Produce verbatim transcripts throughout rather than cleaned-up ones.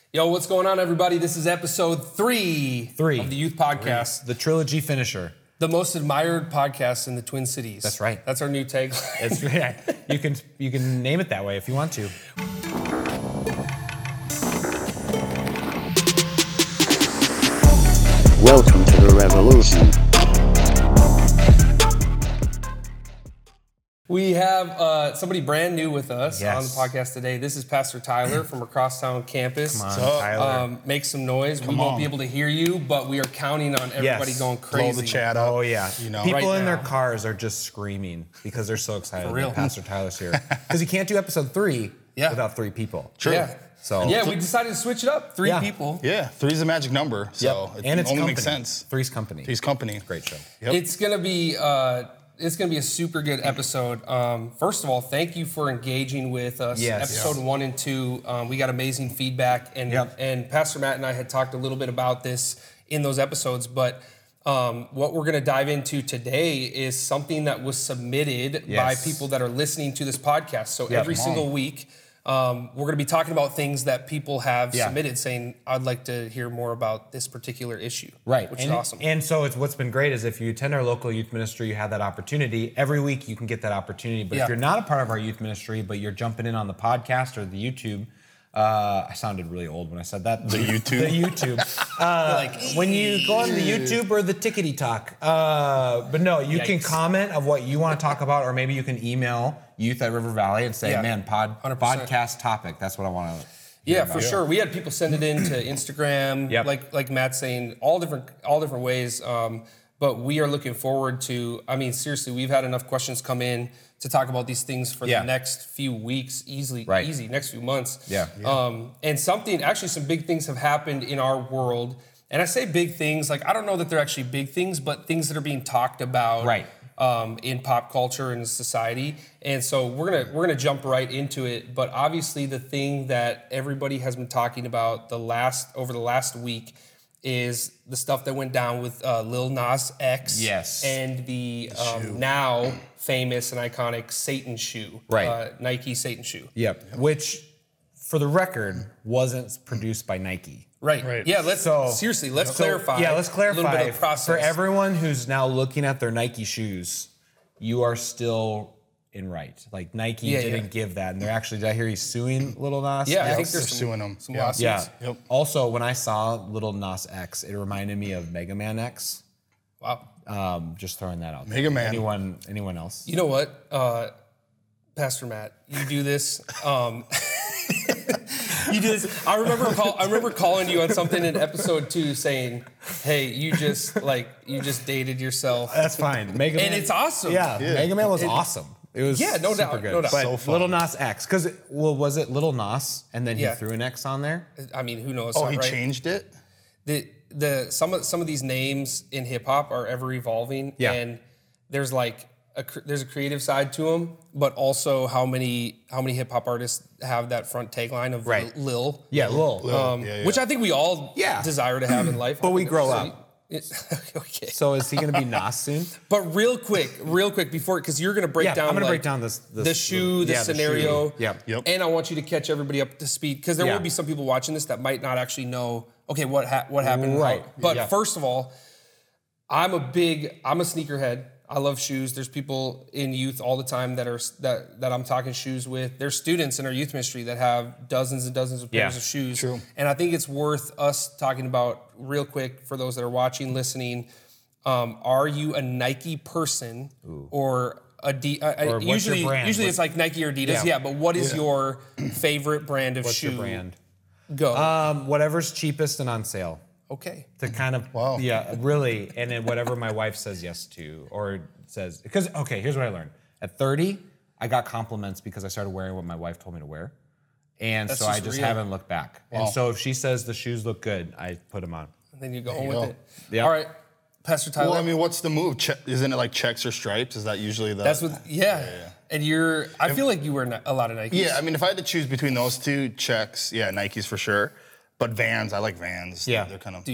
Yo, what's going on, everybody? This is episode three, three. of the Youth Podcast. The trilogy finisher. The most admired podcast in the Twin Cities. That's right. That's our new tagline. It's, yeah, you can you can name it that way if you want to. Welcome to the revolution. We have uh, somebody brand new with us Yes. on the podcast today. This is Pastor Tyler from across town campus. Come on, Tyler. Um, make some noise. Come we won't on. be able to hear you, but we are counting on everybody Yes. going Blow crazy. the chat up. Oh yeah, You know, people right in now. their cars are just screaming because they're so excited For real. that Pastor Tyler's here. Because you can't do episode three Yeah. without three people. True. Yeah. So yeah, we decided to switch it up. Three Yeah. people. Yeah, three's a magic number, so Yep. it and it's only company. makes sense. Three's company. Three's company. Great show. Yep. It's gonna be uh, it's gonna be a super good episode. Um, first of all, thank you for engaging with us. Yes. Episode Yeah. one and two, um, we got amazing feedback, and Yep. and Pastor Matt and I had talked a little bit about this in those episodes. But um, what we're gonna dive into today is something that was submitted Yes. by people that are listening to this podcast. So Yep. every Come single on. week. Um, we're going to be talking about things that people have Yeah. submitted, saying, "I'd like to hear more about this particular issue." Right. which and, is awesome. And so it's what's been great is if you attend our local youth ministry, you have that opportunity. Every week you can get that opportunity. But Yeah. if you're not a part of our youth ministry, but you're jumping in on the podcast or the YouTube, uh, I sounded really old when I said that. The YouTube? the YouTube. Uh, Like, when you go on the YouTube or the Tickety Talk. Uh, but no, you can Yikes. comment of what you want to talk about, or maybe you can email youth at River Valley and say, Yeah. man, pod, one hundred percent. podcast topic. That's what I want to. Yeah, for sure. We had people send it in to Instagram, Yep. like like Matt's saying, all different all different ways. Um, but we are looking forward to. I mean, seriously, we've had enough questions come in to talk about these things for Yeah. the next few weeks, easily, Right. easy next few months. Yeah. Um, and something actually, some big things have happened in our world. And I say big things, like I don't know that they're actually big things, but things that are being talked about. Right. Um, in pop culture and society, and so we're gonna we're gonna jump right into it. But obviously, the thing that everybody has been talking about the last over the last week is the stuff that went down with uh, Lil Nas X, Yes. and the um, now famous and iconic Satan shoe, Right. Uh, Nike Satan shoe, Yep. Which, for the record, wasn't produced by Nike. right? Right. Yeah, let's So- seriously let's So, clarify. Yeah, let's a clarify. little bit of the process For everyone who's now looking at their Nike shoes, you are still in right. Like Nike Yeah, didn't yeah. give that, and they're actually. Did I hear he's suing Lil Nas? Yeah, I Yeah, think they're there's some, suing them. some Yeah. lawsuits. Yeah. Yep. Also, when I saw Lil Nas X, it reminded me of Mega Man X. Wow. Um, just throwing that out. there. Mega Man. Anyone? Anyone else? You know what, uh, Pastor Matt, you do this. Um, you do this. I remember call, I remember calling you on something in episode two, saying, "Hey, you just like you just dated yourself." That's fine. Mega And Man. it's awesome. Yeah, Mega Man was awesome. It was Yeah, no super doubt, good. no doubt. But So fun. Little Nas X, because well, was it Little Nas and then Yeah. he threw an X on there? I mean, who knows? Oh, he right? changed it? the the some of some of these names in hip hop are ever evolving, Yeah. and there's like a cr- there's a creative side to them, but also how many how many hip hop artists have that front tagline of Right. Lil, Yeah, Lil. um, Yeah, yeah. which I think we all Yeah. desire to have in life, But we grow So up. you- okay, So is he going to be Nas soon? but real quick, real quick before because you're gonna break Yeah, down. I'm gonna like, break down this- this- the shoe, the yeah, the scenario. shoe. Yeah. Yep. And I want you to catch everybody up to speed because there Yeah. will be some people watching this that might not actually know. Okay, what ha- what happened? and how- Right. But Yeah. first of all, I'm a big I'm a sneakerhead. I love shoes. There's people in youth all the time that are that that I'm talking shoes with. There's students in our youth ministry that have dozens and dozens of pairs Yeah, of shoes. true. And I think it's worth us talking about real quick for those that are watching, listening. Um, are you a Nike person or Adi- uh, Or what's your usually brand? usually What- it's like Nike or Adidas. Yeah. Yeah, but what is Yeah. your favorite brand of What's shoe? your brand? Go. Um, whatever's cheapest and on sale. okay. To kind of, Wow. yeah, really, and then whatever my wife says yes to or says, because okay, here's what I learned. At thirty, I got compliments because I started wearing what my wife told me to wear, and That's so I just just real. haven't looked back. And so if she says the shoes look good, I put them on. And then you go home you with go. it. Yeah. All right, Pastor Tyler. Well, I mean, what's the move? Che- isn't it like checks or stripes? Is that usually the... That's what. Yeah. And you're. I feel like you wear ni- a lot of Nikes. Yeah, I mean, if I had to choose between those two, checks, yeah, Nikes for sure. But Vans, I like Vans. Yeah. They're kind of... Dude.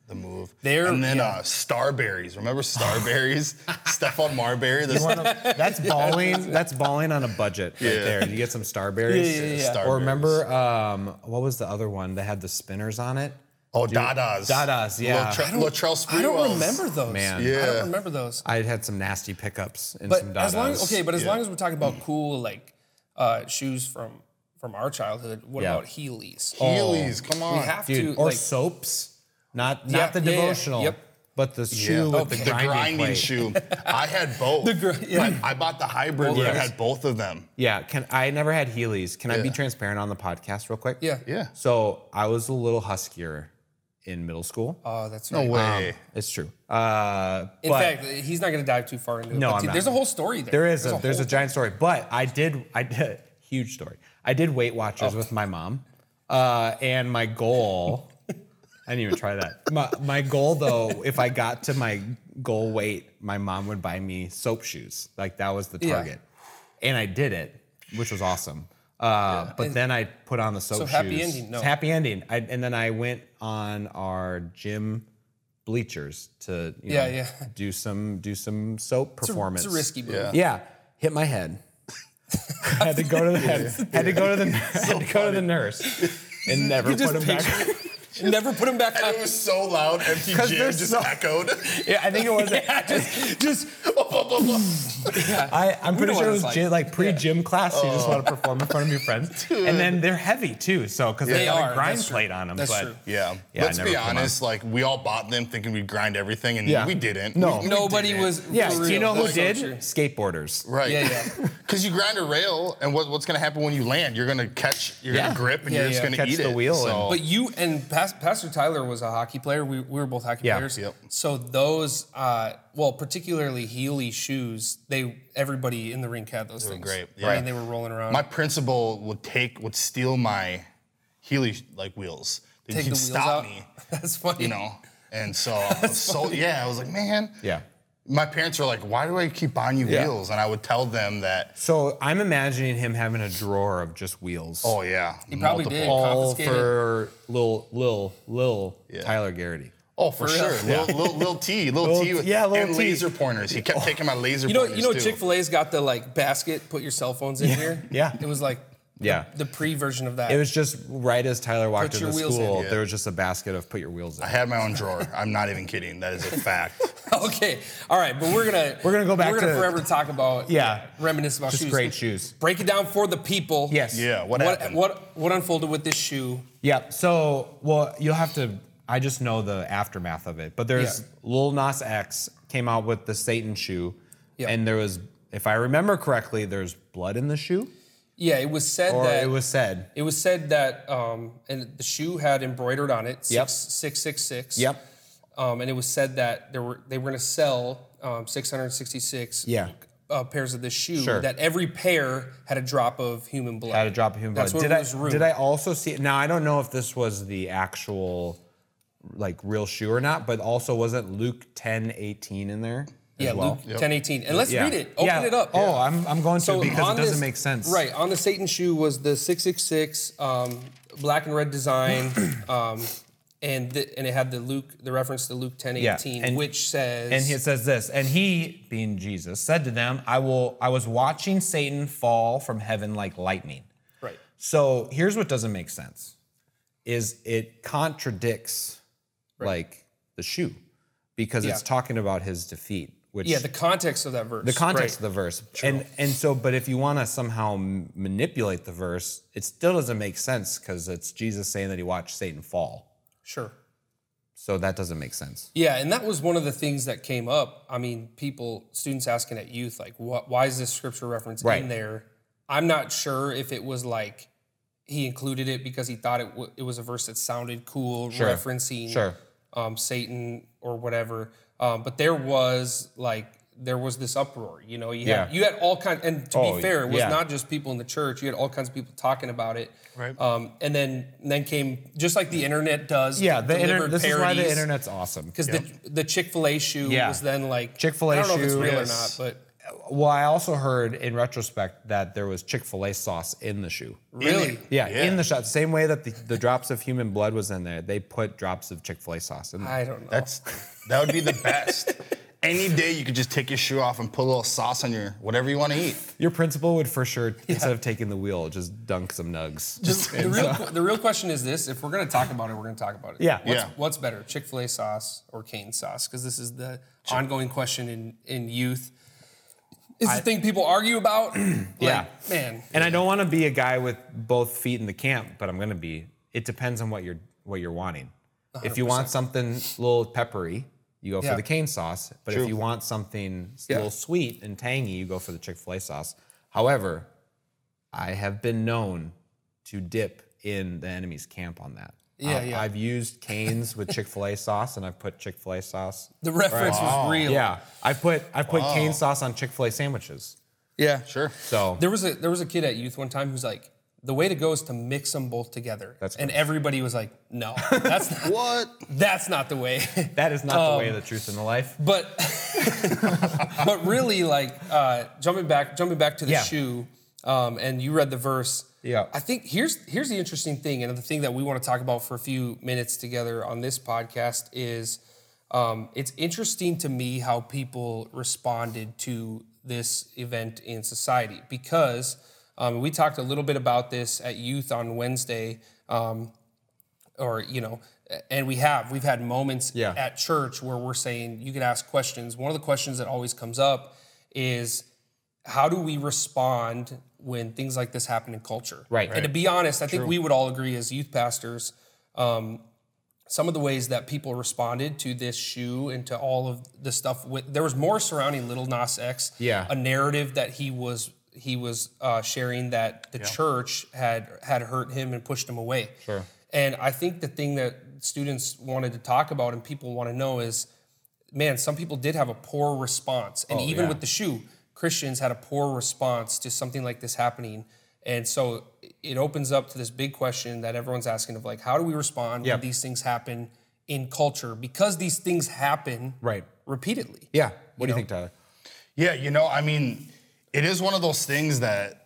the move. They're- and then yeah. uh, Starberries. Remember Starberries? Stephon Marbury. The That's balling. That's balling on a budget right Yeah. there. You get some Starberries. Yeah, yeah, yeah. Starberries. Or remember, um, what was the other one that had the spinners on it? Oh, Dadas. Dadas, yeah. Latrell, Latrell I don't Sprewells. remember those. Man. I Yeah. don't remember those. I had some nasty pickups and But some Dadas. as long as okay, but as Yeah. long as we're talking about cool like uh, shoes from from our childhood, what Yeah. about Heelys? Heelys, come on. We have Dude, to or like soaps, not Yeah, not the yeah, yeah. devotional, Yep. but the shoe Yeah. with the the grinding, grinding plate. shoe. I had both. gr- yeah. I, I bought the hybrid where it had both of them. Yeah, can I never had Heelys. Can I be Yeah. transparent on the podcast real quick? yeah. Yeah. So I was a little huskier in middle school. Oh, that's No right. way. It's true. Uh, In but fact, he's not going to dive too far into it. No, but I'm dude, not. there's a whole story there. there is a there's a whole- giant story. But I did I did huge story. I did Weight Watchers Oh. with my mom, uh, and my goal. I didn't even try that. My my goal though, if I got to my goal weight, my mom would buy me soap shoes. Like that was the Yeah. target, and I did it, which was awesome. Uh, But then I put on the soap So shoes. happy ending, no. Happy ending. I, and then I went on our gym bleachers to you Yeah, know, yeah. do some do some soap It's a, performance. it's a risky move. Yeah. Yeah, hit my head. had to go to the head, had to go to the had to go to the nurse and never You just put him back. picture- Never put him back on. And it was so loud, empty 'Cause gym they're just so- echoed. Yeah, I think it was. Yeah, just, just I, I'm pretty know sure what it was it's like. gym, like pre-gym class. You just want to perform in front of your friends, and then they're heavy too. So because they, They got are, a grind that's true. plate on them. That's but true. Yeah. Yeah, I Let's never be put 'em on. honest, like we all bought them thinking we'd grind everything and Yeah. we didn't. No. We- we nobody didn't. was. Yeah, for do you real. know who That's so did? true. Skateboarders. Right. Yeah, yeah. Because you grind a rail, and what, what's going to happen when you land? You're going to catch, you're Yeah. going to grip, and Yeah, you're just yeah. going to Catch eat the it. wheel So, and- But you and Pas- Pastor Tyler was a hockey player. We, we were both hockey Yeah. players. Yep. So those, uh, well, particularly Heely shoes, they everybody in the rink had those were things. great, Right. yeah. And they were rolling around. my principal would take, would steal my Healy like wheels. Take He'd the wheels stop out. me, That's funny. you know. And so, I was so yeah, I was like, man. Yeah. My parents were like, why do I keep buying you Yeah. wheels? And I would tell them that, So I'm imagining him having a drawer of just wheels. oh yeah, He probably did. all confiscated. for Lil Lil Lil Yeah. Tyler Garrity. Oh, for, real? sure. Lil, Lil, Lil T, Lil, Lil T, with, T- yeah, Lil and T. laser pointers. He kept taking my laser You know, pointers you know, too. Chick Fil A's got the like basket. Put your cell phones in here. yeah. It was like Yeah. the, the pre version of that. It was just right as Tyler walked Put into your wheels in, school, yeah. there was just a basket of put your wheels in. I had my own drawer. I'm not even kidding. That is a fact. Okay, all right, but we're gonna We're gonna go back We're gonna to- forever talk about Yeah. reminisce about Just shoes. great shoes. Break it down for the people. Yes. Yeah, what What happened? what what unfolded with this shoe? Yeah. So, well, you'll have to. I just know the aftermath of it. But there's Yeah. Lil Nas X came out with the Satan shoe, Yeah. and there was, if I remember correctly, there's blood in the shoe, Yeah, it was said or that it was said. it was said that um, and the shoe had embroidered on it Yep. six six six six. Yep. Um, and it was said that there were they were going to sell um, six hundred sixty-six Yeah. uh, pairs of this shoe. Sure. That every pair had a drop of human blood. Had a drop of human That's blood. what Did it I was rumored. did I also see? Now I don't know if this was the actual, like real shoe or not, but also wasn't Luke ten eighteen in there? as Yeah, well? Luke ten eighteen. And let's Yeah. read it. Open Yeah. it up. Oh, I'm I'm going to So because it on doesn't this- make sense. Right. On the Satan shoe was the six six six um, black and red design. um, and the, and it had the Luke, the reference to Luke ten eighteen, Yeah, and- which says And it says this, and he, being Jesus, said to them, I will I was watching Satan fall from heaven like lightning. right. So here's what doesn't make sense. Is it contradicts like the shoe because it's Yeah. talking about his defeat, which Yeah, the context of that verse. the context Right. of the verse. And and so but if you want to somehow m- manipulate the verse, it still doesn't make sense because it's Jesus saying that he watched Satan fall. Sure. So that doesn't make sense. Yeah, and that was one of the things that came up. I mean, people, students asking at youth, like, what, why is this scripture reference Right. in there? I'm not sure if it was like he included it because he thought it, w- it was a verse that sounded cool, Sure. referencing Sure. um, Satan or whatever. Um, but there was like, there was this uproar, you know, you had, Yeah. you had all kinds, and to Oh, be fair, it was yeah. not just people in the church, you had all kinds of people talking about it. Right. Um, and then, and then came, just like the internet does. Yeah, the internet. delivered This is why the parodies. internet's awesome. Because the the Chick Fil A shoe Yeah. was then like Chick-fil-A I don't know if it's shoe real is- or not, but well, I also heard in retrospect that there was Chick-fil-A sauce in the shoe. Really? Yeah, Yeah. in the shot. Same way that the, the drops of human blood was in there, they put drops of Chick-fil-A sauce in there. I don't know. That's that would be the best. Any day you could just take your shoe off and put a little sauce on your whatever you want to eat. Your principal would for sure, instead of taking the wheel, just dunk some nugs. Just the real, the real question is this: if we're going to talk about it, we're going to talk about it. Yeah. What's, Yeah. what's better, Chick-fil-A sauce or Cane sauce? Because this is the ongoing question in in youth. Is the thing people argue about? Like, Yeah. man. And I don't want to be a guy with both feet in the camp, but I'm going to be. It depends on what you're what you're wanting. If you want something a little peppery, you go Yeah. for the cane sauce. But True. if you want something a Yeah. little sweet and tangy, you go for the Chick-fil-A sauce. However, I have been known to dip in the enemy's camp on that. Yeah, Uh, yeah. I've used canes with Chick-fil-A sauce, and I've put Chick-fil-A sauce. The reference was real. Yeah, I put I put cane sauce on Chick-fil-A sandwiches. Yeah. Sure. So There was a there was a kid at youth one time who's like, the way to go is to mix them both together. That's and gross. everybody was like, no, that's not, What? that's not the way. that is not the Um, way of the truth in the life. But but really, like uh, jumping back, jumping back to the Yeah. shoe, um, and you read the verse. Yeah. I think here's here's the interesting thing, and the thing that we want to talk about for a few minutes together on this podcast is, um, it's interesting to me how people responded to this event in society, because um, we talked a little bit about this at youth on Wednesday. Um, or you know, and we have we've had moments Yeah. at church where we're saying you can ask questions. One of the questions that always comes up is, how do we respond when things like this happen in culture? Right. And to be honest, I think we would all agree as youth pastors, um, some of the ways that people responded to this shoe and to all of the stuff, with, there was more surrounding Little Nas X. Yeah. A narrative that he was he was uh, sharing that the church had had hurt him and pushed him away. Sure. And I think the thing that students wanted to talk about and people want to know is, man, some people did have a poor response. And even yeah. with the shoe, Christians had a poor response to something like this happening. And so it opens up to this big question that everyone's asking of, like, how do we respond Yep. when these things happen in culture? Because these things happen Right. repeatedly. Yeah. What do you know? think, Tyler? Yeah, you know, I mean, it is one of those things that,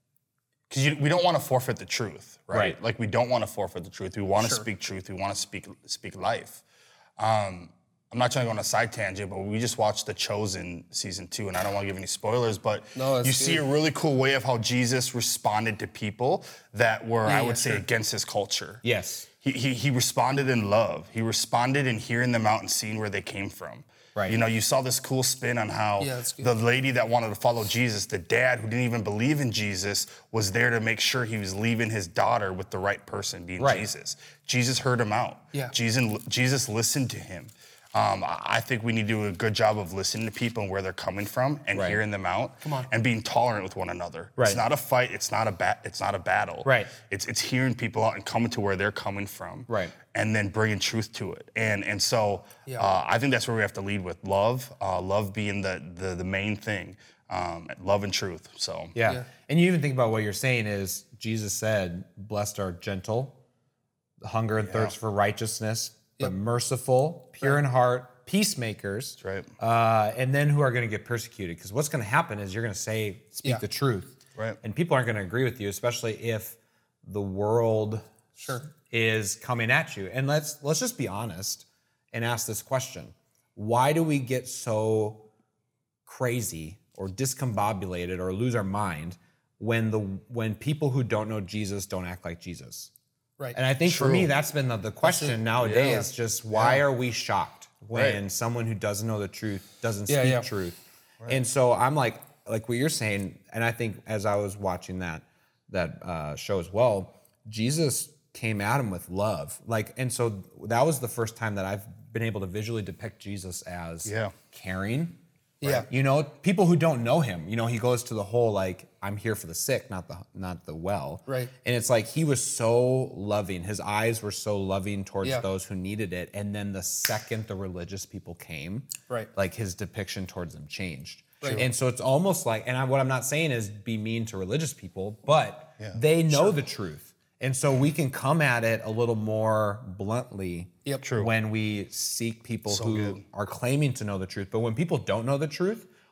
because we don't want to forfeit the truth, right? Right. Like we don't want to forfeit the truth. We want to Sure. speak truth. We want to speak speak life. Um, I'm not trying to go on a side tangent, but we just watched The Chosen season two, and I don't want to give any spoilers, but No, that's you see good. a really cool way of how Jesus responded to people that were, I yeah, would say, sure. against his culture. Yes. He, he, he responded in love. He responded in hearing them out and seeing where they came from. Right. You know, you saw this cool spin on how Yeah, that's good. the lady that wanted to follow Jesus, the dad who didn't even believe in Jesus, was there to make sure he was leaving his daughter with the right person, being Right. Jesus. Jesus heard him out. Yeah. Jesus, Jesus listened to him. Um, I I think we need to do a good job of listening to people and where they're coming from and Right. hearing them out. Come on. And being tolerant with one another. Right. It's not a fight. It's not a bat. It's not a battle. Right. It's it's hearing people out and coming to where they're coming from. Right. And then bringing truth to it. And and so Yeah. uh, I think that's where we have to lead with love. Uh, love being the the, the main thing. Um, love and truth. So Yeah. Yeah. And you even think about what you're saying is Jesus said, blessed are gentle, the hunger and thirst for righteousness, but Yep. merciful, pure in heart, peacemakers. That's right. Uh, and then who are going to get persecuted? Because what's going to happen is you're going to say, speak Yeah. the truth. Right. And people aren't going to agree with you, especially if the world Sure. is coming at you. And let's let's just be honest and ask this question. Why do we get so crazy or discombobulated or lose our mind when the when people who don't know Jesus don't act like Jesus? Right. And I think for True. me, that's been the, the question nowadays. Just why are we shocked when Right. someone who doesn't know the truth doesn't Yeah, speak yeah. truth? And so I'm like, like what you're saying, and I think as I was watching that that uh, show as well, Jesus came at him with love. Like, and so that was the first time that I've been able to visually depict Jesus as Yeah. caring. Yeah. You know, people who don't know him, you know, he goes to the whole like, I'm here for the sick, not the not the well. Right. And it's like he was so loving. His eyes were so loving towards Yeah. those who needed it. And then the second the religious people came, Right. like his depiction towards them changed. Right. And so it's almost like, and I, what I'm not saying is be mean to religious people, but they know the truth. And so we can come at it a little more bluntly Yep. True. when we seek people who good. are claiming to know the truth. But when people don't know the truth,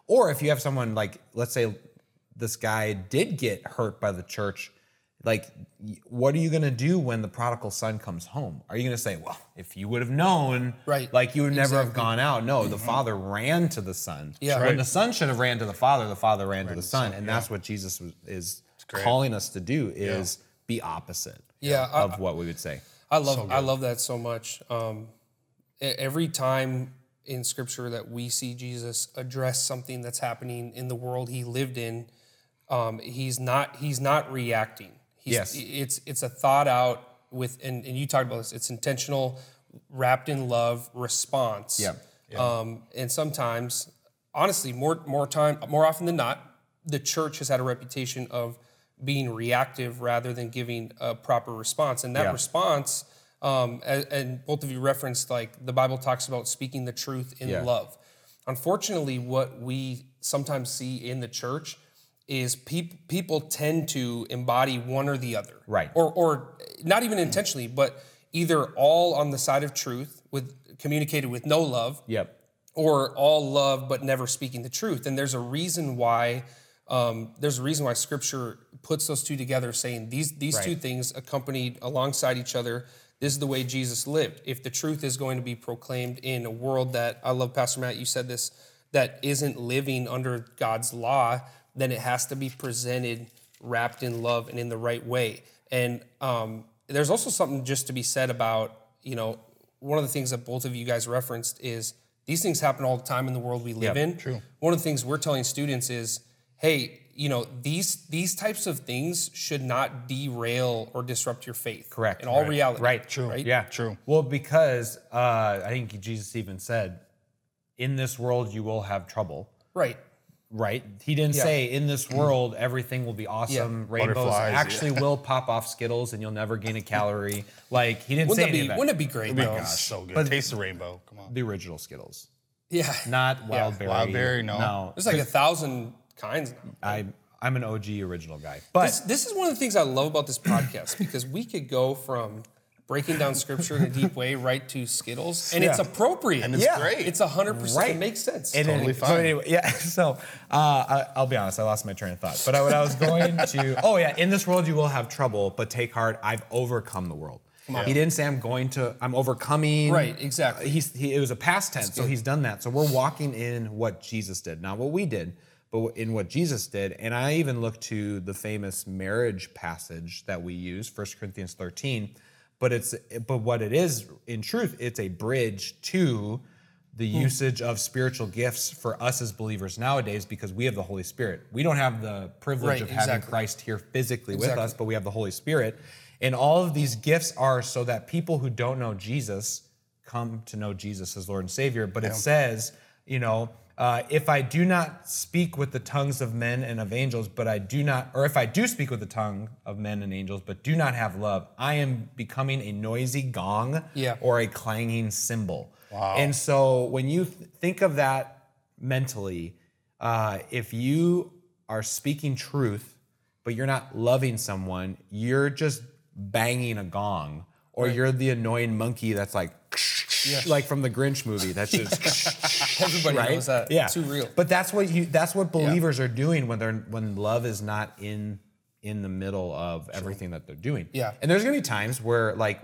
Or if you have someone like, let's say this guy did get hurt by the church, like, what are you going to do when the prodigal son comes home? Are you going to say, well, if you would have known, Right. like you would never have Exactly. gone out? No, the father ran to the son. Yeah. When Right. the son should have ran to the father, the father ran, to the son. And that's what Jesus was, is great. calling us to do, is be opposite Yeah, I- of what we would say. I love I love that so much. Um, e- every time in Scripture that we see Jesus address something that's happening in the world he lived in, um, he's not he's not reacting. He's, Yes. it's it's a thought out with and, and you talked about this. It's intentional, wrapped in love response. Yeah. Um, and sometimes, honestly, more more time more often than not, the church has had a reputation of being reactive rather than giving a proper response. And that Yeah. response, um, and, and both of you referenced, like the Bible talks about speaking the truth in Yeah. love. Unfortunately, what we sometimes see in the church is peop- people tend to embody one or the other. Right. Or, or not even intentionally, but either all on the side of truth with communicated with no love, Yep. or all love but never speaking the truth. And there's a reason why um, there's a reason why Scripture puts those two together, saying these these Right. two things accompanied alongside each other. This is the way Jesus lived. If the truth is going to be proclaimed in a world that, I love Pastor Matt, you said this, that isn't living under God's law, then it has to be presented wrapped in love and in the right way. And um, there's also something just to be said about, you know, one of the things that both of you guys referenced is these things happen all the time in the world we live Yep, in. true. One of the things we're telling students is, hey, you know, these these types of things should not derail or disrupt your faith. Correct. In all Right. reality. Right. True. Right? Yeah. True. Well, because uh, I think Jesus even said, in this world you will have trouble. Right. Right? He didn't Yeah. say in this world everything will be awesome. Rainbows Butterflies, actually will pop off Skittles and you'll never gain a calorie. Like he didn't Wouldn't say that any be of that. wouldn't it be great Oh though? gosh, so good. But- Taste the rainbow. Come on. The original Skittles, Yeah. not wild berry. Wild berry, no. No, There's like a thousand kinds now. I I'm an O G original guy, but This, this is one of the things I love about this podcast because we could go from breaking down Scripture in a deep way right to Skittles, and it's Yeah. appropriate. And it's Yeah. great. It's a hundred percent. Right. It makes sense. And Totally then- fine. So anyway, yeah. So uh, I, I'll be honest, I lost my train of thought. But I, what I was going to, oh yeah, in this world you will have trouble, but take heart, I've overcome the world. He didn't say I'm going to, I'm overcoming. Right, exactly. He's, he, it was a past tense, so he's done that. So we're walking in what Jesus did, not what we did, but in what Jesus did. And I even look to the famous marriage passage that we use, First Corinthians thirteen. But it's but what it is in truth, it's a bridge to the Hmm. usage of spiritual gifts for us as believers nowadays because we have the Holy Spirit. We don't have the privilege Right, of having exactly. Christ here physically with Exactly. us, but we have the Holy Spirit. And all of these gifts are so that people who don't know Jesus come to know Jesus as Lord and Savior. But it says, you know, uh, if I do not speak with the tongues of men and of angels, but I do not, or if I do speak with the tongue of men and angels, but do not have love, I am becoming a noisy gong Yeah. or a clanging cymbal. Wow. And so when you th- think of that mentally, uh, if you are speaking truth, but you're not loving someone, you're just banging a gong, or you're the annoying monkey that's like, like from the Grinch movie. That's just Everybody right. knows that. Yeah, Too real. But that's what you. That's what believers are doing when they're when love is not in in the middle of everything that they're doing. Yeah. And there's gonna be times where like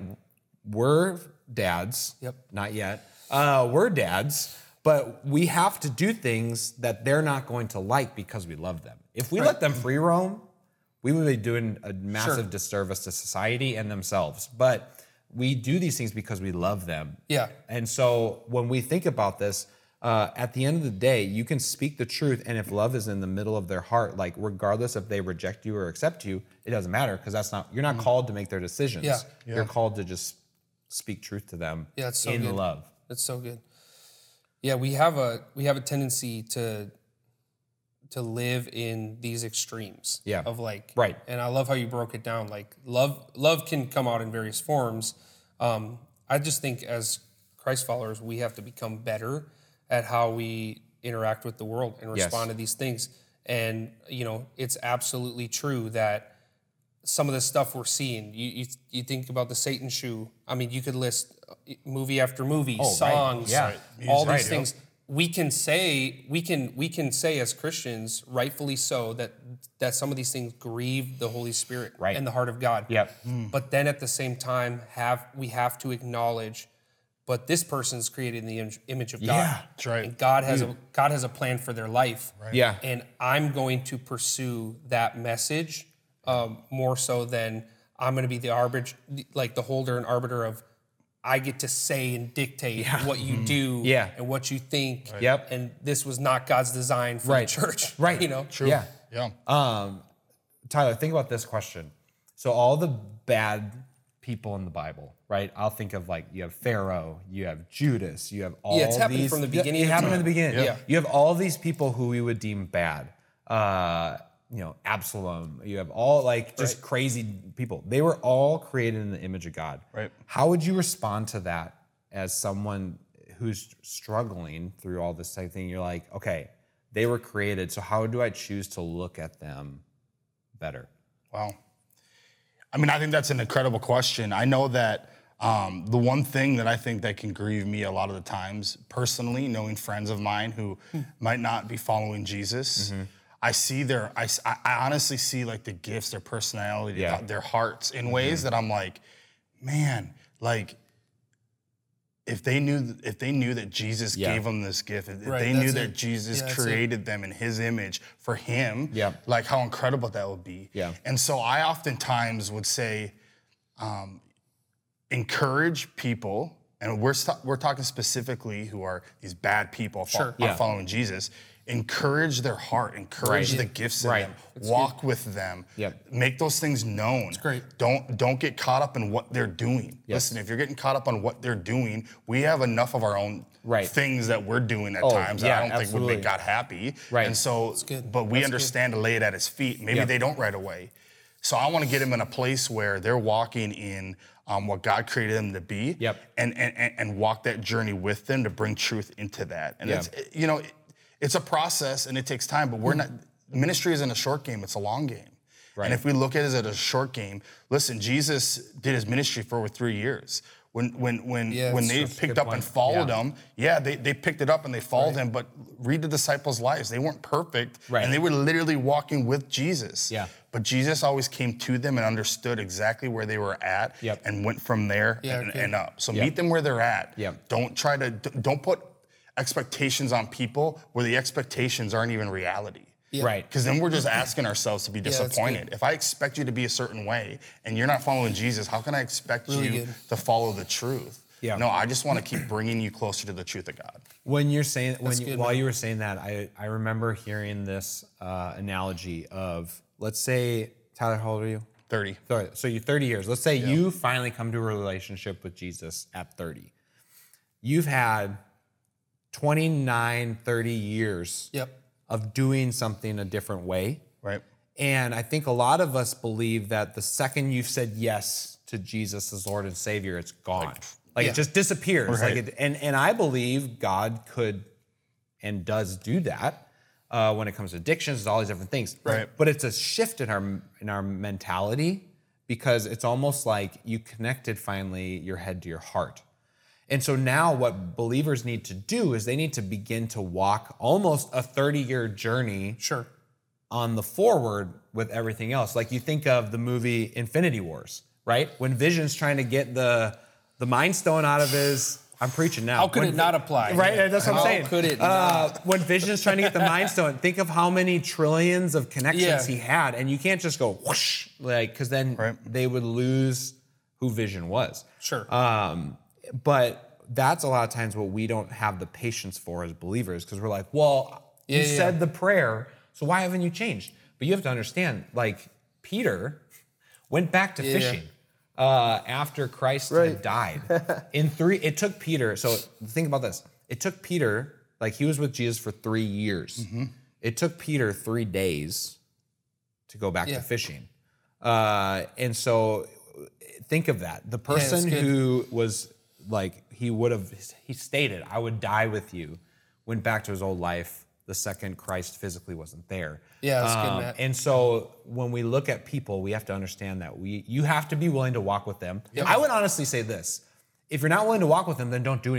we're dads. Yep. Not yet. Uh, we're dads, but we have to do things that they're not going to like because we love them. If we let them free roam, we would be doing a massive Sure. disservice to society and themselves. But we do these things because we love them. Yeah. And so when we think about this, uh, at the end of the day, you can speak the truth, and if love is in the middle of their heart, like regardless if they reject you or accept you, it doesn't matter because that's not you're not called to make their decisions. Yeah. You're called to just speak truth to them Yeah, it's so in good. love. That's so good. Yeah, we have a we have a tendency to to live in these extremes. Yeah. Of like Right. And I love how you broke it down. Like love love can come out in various forms. Um, I just think as Christ followers, we have to become better at how we interact with the world and Yes. respond to these things. And you know, it's absolutely true that some of the stuff we're seeing, you, you you think about the Satan shoe. I mean, you could list movie after movie, Oh, right. songs, Yeah. all Music, these yep. things. we can say we can we can say as Christians, rightfully so, that that some of these things grieve the Holy Spirit Right. and the heart of God. Yep. But then at the same time, have we have to acknowledge, but this person's created in the im- image of God. Yeah, that's right. And God has a God has a plan for their life. Right. Yeah. And I'm going to pursue that message um, more so than I'm going to be the arbiter, like the holder and arbiter of. I get to say and dictate what you do Yeah. and what you think. Yep. And this was not God's design for Right. the church. Right. You know? Yeah. Yeah. Um, Tyler, think about this question. So all the bad people in the Bible, right? I'll think of like you have Pharaoh, you have Judas, you have all Yeah, it's happened these. from the beginning It of happened time. in the beginning. Yeah. You have all these people who we would deem bad. Uh, you know, Absalom. You have all like just crazy people. They were all created in the image of God. Right. How would you respond to that as someone who's struggling through all this type of thing? You're like, okay, they were created, so how do I choose to look at them better? Wow. I mean, I think that's an incredible question. I know that um, the one thing that I think that can grieve me a lot of the times, personally, knowing friends of mine who might not be following Jesus, I see their, I, s- I- I honestly see like the gifts, their personality, Yeah. their hearts in ways that I'm like, man, like, if they knew if they knew that Jesus Yeah. gave them this gift, if Right, they knew that's that it. Jesus Yeah, that's it. created them in his image for him, Yeah. like how incredible that would be. Yeah. And so I oftentimes would say, um, encourage people, and we're st- we're talking specifically who are these bad people fo- Sure. are Yeah. following Jesus. Encourage their heart, encourage Right. the gifts in Right. them, walk with them, Yep. make those things known. great. Don't don't get caught up in what they're doing. Listen, if you're getting caught up on what they're doing, we have enough of our own Right. things that we're doing at Oh, times that yeah, I don't think would absolutely. make God happy. Right. And so, good. but we That's understand to lay it at His feet. Maybe Yep. they don't right away. So I want to get them in a place where they're walking in um, what God created them to be, Yep. and, and and and walk that journey with them to bring truth into that. And Yeah. it's you know, it, it's a process and it takes time. But we're not. Ministry isn't a short game; it's a long game. Right. And if we look at it as a short game, listen, Jesus did his ministry for over three years. When when when Yeah, when that's they true. picked Good up and point. followed Yeah. him, yeah, they, they picked it up and they followed him. But read the disciples' lives; they weren't perfect, Right. and they were literally walking with Jesus. Yeah. But Jesus always came to them and understood exactly where they were at, Yep. and went from there Yeah, and, okay. and up. So Yep. meet them where they're at. Yep. Don't try to don't put expectations on people where the expectations aren't even reality. Right. Because then we're just asking ourselves to be that's disappointed. If I expect you to be a certain way and you're not following Jesus, how can I expect Really you good. to follow the truth? Yeah. No, I just want to keep bringing you closer to the truth of God. When you're saying, when That's you, good, while man. you were saying that, I, I remember hearing this uh, analogy of, let's say, Tyler, how old are you? thirty. thirty. So you're thirty years. Let's say you finally come to a relationship with Jesus at thirty. You've had twenty-nine, thirty years Yep. of doing something a different way. Right. And I think a lot of us believe that the second you've said yes to Jesus as Lord and Savior, it's gone. Like, yeah. it just disappears. Right. Like it, and, and I believe God could and does do that uh, when it comes to addictions and all these different things. Right. But it's a shift in our in our mentality because it's almost like you connected finally your head to your heart. And so now what believers need to do is they need to begin to walk almost a thirty-year journey Sure. on the forward with everything else. Like you think of the movie Infinity Wars, right? When Vision's trying to get the the Mind Stone out of his, I'm preaching now. How could When- it not apply? Right, that's what I'm How saying. could it Uh, when Vision's trying to get the Mind Stone, think of how many trillions of connections Yeah. he had, and you can't just go whoosh, like, because then Right. they would lose who Vision was. Sure. Um, but that's a lot of times what we don't have the patience for as believers because we're like, well, Yeah, you yeah, said yeah. the prayer, so why haven't you changed? But you have to understand, like, Peter went back to Yeah. fishing uh, after Christ had died. In three, it took Peter, so think about this. It took Peter, like, he was with Jesus for three years. Mm-hmm. It took Peter three days to go back Yeah. to fishing. Uh, and so think of that. The that's person good. who was like, he would have, he stated, I would die with you, went back to his old life the second Christ physically wasn't there. Yeah, that's good, Um, Matt. And so when we look at people, we have to understand that we, you have to be willing to walk with them. I would honestly say this. If you're not willing to walk with them, then don't do anything.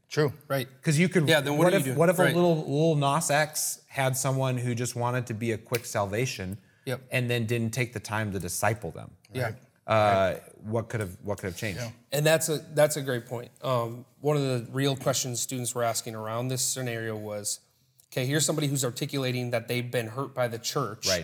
True. Right. Because you could. Yeah, then what what do you if do? what if Right. a little little Nas X had someone who just wanted to be a quick salvation, Yep. and then didn't take the time to disciple them? Yeah. Uh, what could have what could have changed? Yeah. And that's a that's a great point. Um, one of the real questions students were asking around this scenario was, okay, here's somebody who's articulating that they've been hurt by the church. Right.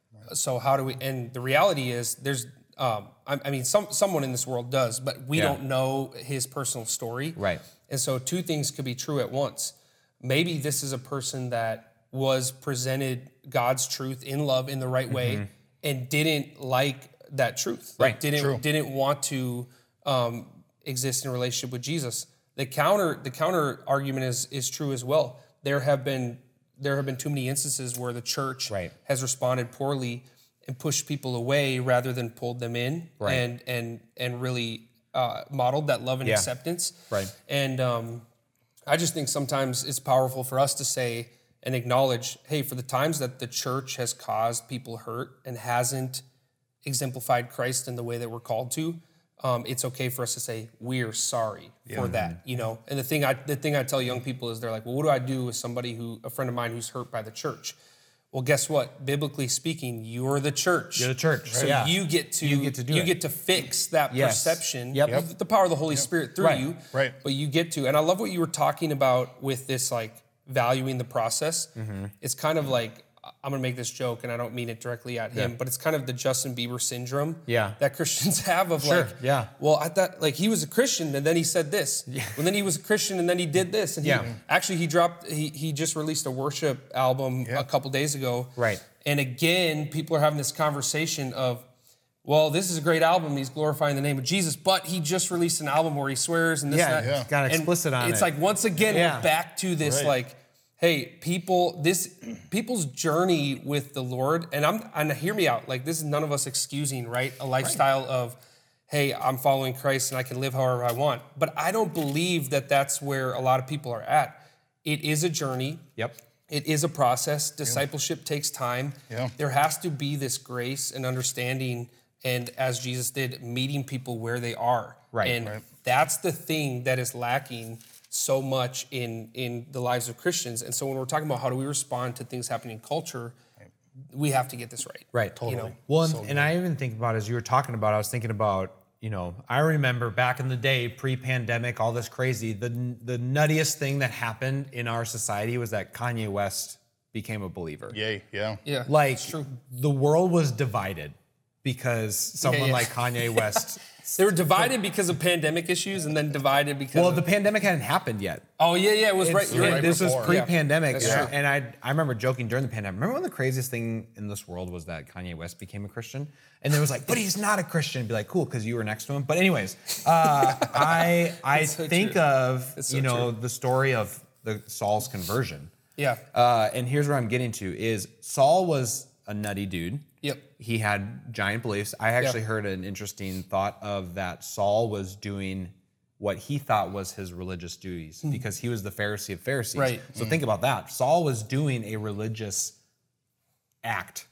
So how do we? And the reality is, there's, um, I, I mean, some someone in this world does, but we Yeah. don't know his personal story. Right. And so two things could be true at once. Maybe this is a person that was presented God's truth in love in the right way and didn't like that truth. Like, Right. Didn't True. didn't want to um, exist in a relationship with Jesus. The counter the counter argument is is true as well. There have been there have been too many instances where the church Right. has responded poorly and pushed people away rather than pulled them in Right. and and and really uh, modeled that love and Yeah. acceptance. Right. And um, I just think sometimes it's powerful for us to say and acknowledge, hey, for the times that the church has caused people hurt and hasn't exemplified Christ in the way that we're called to, um, it's okay for us to say we're sorry for that, you know. And the thing I the thing I tell young people is they're like, well, what do I do with somebody who a friend of mine who's hurt by the church? Well, guess what? Biblically speaking, you're the church. You're the church, So yeah. you get to You get to do you it. get to fix that Yes. perception Yep. with the power of the Holy Spirit through Right. you. Right. But you get to, and I love what you were talking about with this, like valuing the process. Mm-hmm. It's kind of like, I'm gonna make this joke, and I don't mean it directly at him, Yeah. but it's kind of the Justin Bieber syndrome Yeah. that Christians have of Sure, like, yeah. well, I thought like he was a Christian and then he said this, yeah. and then he was a Christian and then he did this, and he, Yeah. actually he dropped, he he just released a worship album Yeah. a couple days ago, Right. And again, people are having this conversation of, well, this is a great album. He's glorifying the name of Jesus, but he just released an album where he swears and this Yeah, and that. yeah. Got And explicit on it's it. like once again Yeah. we're back to this Right. like, hey, people, this people's journey with the Lord, and I'm and hear me out. Like this is none of us excusing, right? A lifestyle of, hey, I'm following Christ and I can live however I want. But I don't believe that that's where a lot of people are at. It is a journey. Yep. It is a process. Discipleship takes time. Yeah. There has to be this grace and understanding, and as Jesus did, meeting people where they are. Right, And right. that's the thing that is lacking so much in in the lives of Christians. And so when we're talking about how do we respond to things happening in culture, we have to get this right. Right. Totally. You know? Well, and, and I even think about, as you were talking about, I was thinking about, you know, I remember back in the day, pre-pandemic, all this crazy, the the nuttiest thing that happened in our society was that Kanye West became a believer. Yay. Yeah. Yeah. Like, it's true. the world was divided because someone yeah. like Kanye West. They were divided because of pandemic issues, and then divided because Well, of, the pandemic hadn't happened yet. oh yeah, yeah, it was right. It's- You're right. This was before. pre-pandemic, That's and, true. and I I remember joking during the pandemic. Remember when the craziest thing in this world was that Kanye West became a Christian, and there was like, but he's not a Christian. Be like, cool, because you were next to him. But anyways, uh, I I so think true. of It's so you know true. the story of the Saul's conversion, Yeah. uh, and here's where I'm getting to: is Saul was a nutty dude. Yep. He had giant beliefs. I actually heard an interesting thought of that Saul was doing what he thought was his religious duties because he was the Pharisee of Pharisees. Hmm. Right. So think about that. Saul was doing a religious act.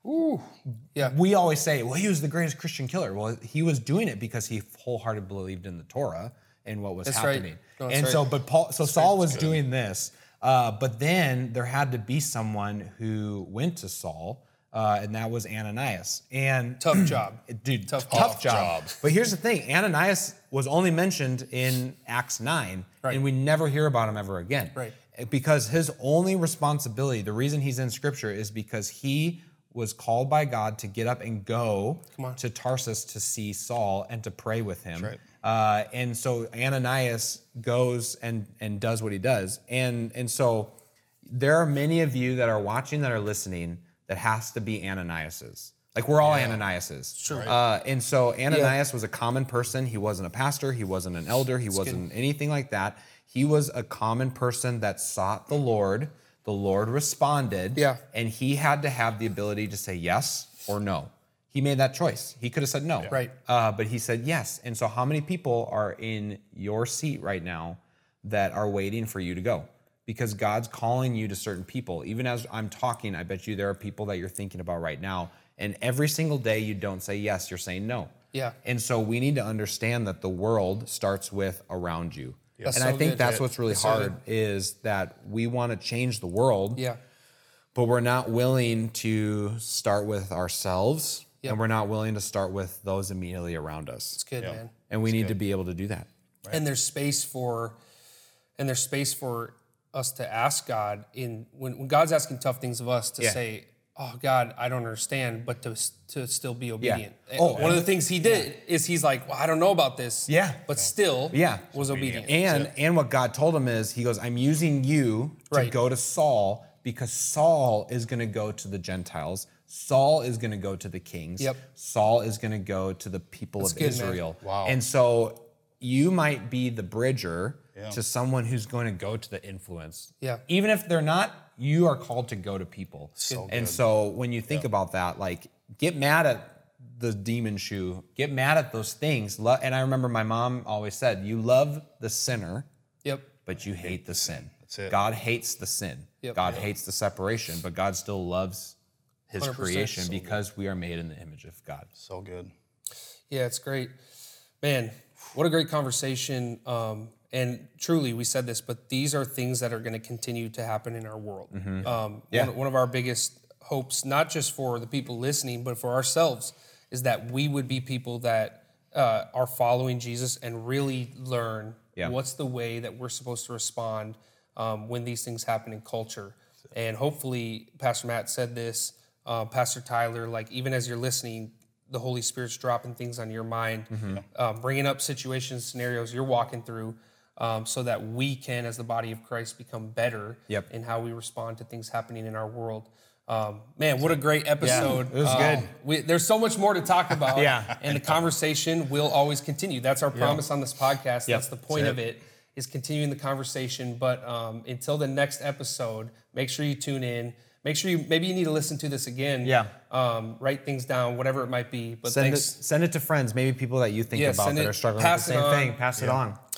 Yeah. We always say, well, he was the greatest Christian killer. Well, he was doing it because he wholeheartedly believed in the Torah and what was That's right. happening. No, that's and right. so, but Paul, so Saul was doing this, uh, but then there had to be someone who went to Saul, uh, and that was Ananias. And Tough job. dude, Tough- tough, tough job. job. But here's the thing: Ananias was only mentioned in Acts nine, Right. and we never hear about him ever again. Right. Because his only responsibility, the reason he's in Scripture, is because he was called by God to get up and go Come on. to Tarsus to see Saul and to pray with him. That's Uh, and so Ananias goes and and does what he does. And and so there are many of you that are watching, that are listening, that has to be Ananiases. Like we're all Ananiases. Sure. Uh, and so Ananias was a common person. He wasn't a pastor. He wasn't an elder. He wasn't anything like that. He was a common person that sought the Lord. The Lord responded. Yeah. And he had to have the ability to say yes or no. He made that choice. He could have said no. Right. Uh, but he said yes. And so how many people are in your seat right now that are waiting for you to go? Because God's calling you to certain people. Even as I'm talking, I bet you there are people that you're thinking about right now. And every single day you don't say yes, you're saying no. Yeah. And so we need to understand that the world starts with around you. That's And so I think good. that's what's really That's so hard is that we want to change the world, Yeah. but we're not willing to start with ourselves, Yep. and we're not willing to start with those immediately around us. It's good, Yeah. man. And we need to be able to do that. And there's space for, and there's space for us to ask God in when, when God's asking tough things of us to Yeah. say, "Oh God, I don't understand," but to to still be obedient. Oh, one of the things He did is He's like, "Well, I don't know about this," Yeah. but still, Yeah. was obedient. And and what God told him is, he goes, I'm using you to Right. go to Saul because Saul is going to go to the Gentiles. Saul is going to go to the kings. Yep. Saul is going to go to the people That's of good, man. Israel. Wow. And so you might be the bridger Yeah. to someone who's going to go to the influence. Yeah. Even if they're not, you are called to go to people. So and good. so when you think about that, like get mad at the demon shoe, get mad at those things. Lo- And I remember my mom always said, you love the sinner, Yep. but you hate the sin. That's it. God hates the sin. Yep. God hates the separation, but God still loves his one hundred percent. creation So because we are made in the image of God. So good. Yeah, it's great. Man, what a great conversation. Um, and truly, we said this, but these are things that are going to continue to happen in our world. Um, Yeah. one, one of our biggest hopes, not just for the people listening, but for ourselves, is that we would be people that uh, are following Jesus and really learn Yeah. what's the way that we're supposed to respond um, when these things happen in culture. And hopefully, Pastor Matt said this, uh, Pastor Tyler, like even as you're listening, the Holy Spirit's dropping things on your mind, um, bringing up situations, scenarios you're walking through, um, so that we can, as the body of Christ, become better Yep. in how we respond to things happening in our world. Um, man, what a great episode. it was Um, good. We, there's so much more to talk about. Yeah. And the conversation will always continue. That's our promise on this podcast. Yep. That's the point of it, is continuing the conversation. But um, until the next episode, make sure you tune in. Make sure you, maybe you need to listen to this again. Yeah. Um, write things down, whatever it might be. But Send it, thanks. send it to friends, maybe people that you think Yeah, about send that it- are struggling with pass the it same on. thing. Pass it on.